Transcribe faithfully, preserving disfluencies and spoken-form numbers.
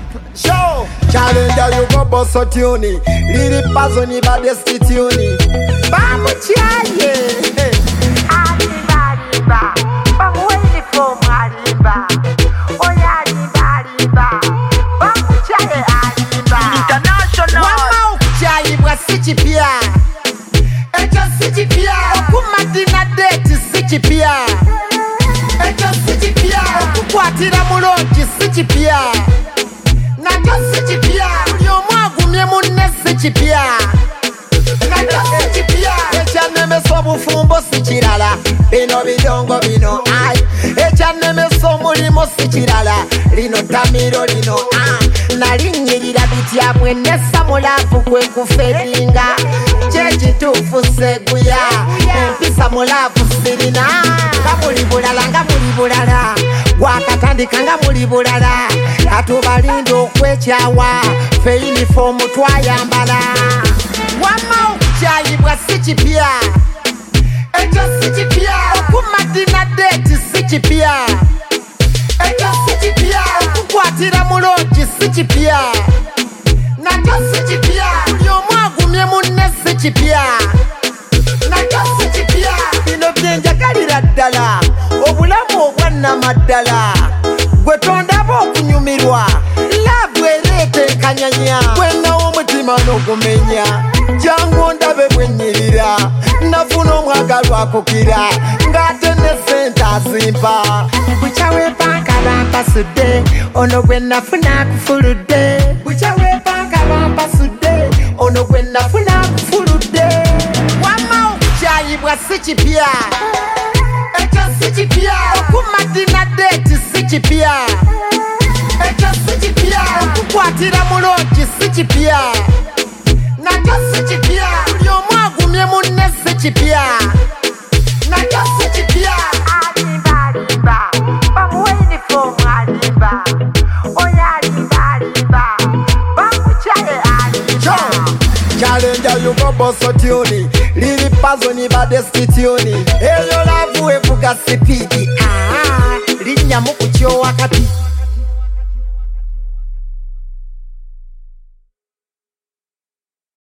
Show Challenger you go bust a tune. Lili pazo ni badesti tune. Bamu chaye Alimba, alimba Bamu uniform alimba Oya alimba, alimba Bamu chaye alimba International Wama ukuchayi bwa sichi pia Echo sichi pia Okumadina date sichi pia Echo sichi pia Okukwatira mulonji sichi pia Nacho sichi pia Ulyomwagumye munne sichi pia Nacho sichi pia Echanemeso bufumbo sichirala Bino bidongo bino ay Echanemeso mulimo sichirala Lino tamiro lino ah Nalinyirira bitya mwenesa mulafu kwe kufedinga Chechi tufu seguya Empisa mulafu sirina Nga muli bulala nga muli bulala Wakatandika nga muli bulala Atubalindo okwechawa Fe uniform twayambala Wama okuchayibwa sichi pia Echo sichi pia Okumadina date sichi pia Echo sichi pia Okukwatira mulonji sichi pia Nacho sichi pia Ulyomwagumye munne sichi pia Nacho sichi pia Bino byenjagalira ddala Obulamu obwannamaddala Gwe tondaba okunyumirwa Love ereeta enkanyanya Gwennawo omutima n'ogumenya Jangu ondabe bwennyirira Nafuna omwagalwa akukira Ng'ate ne sente azimpa Bukyawe banka bampasudde Ono gwe nafuna akufuludde Bukyawe banka bampasudde Ono gwe nafuna akufuludde Wama okukyayibwa sichi pia Echo sichi pia Okumadina date sichi pia Echo sichi pia Okukwatira mulonji sichi pia Nacho sichi pia Ulyomwagumye munne sichi pia Nacho sichi pia Alimba, alimba Bamu uniform alimba Oya alimba, alimba Bamu chaye alimba Challenger you go bust a tune. Lili pazo ni badesti tune. Eyo lavu evuga sipidi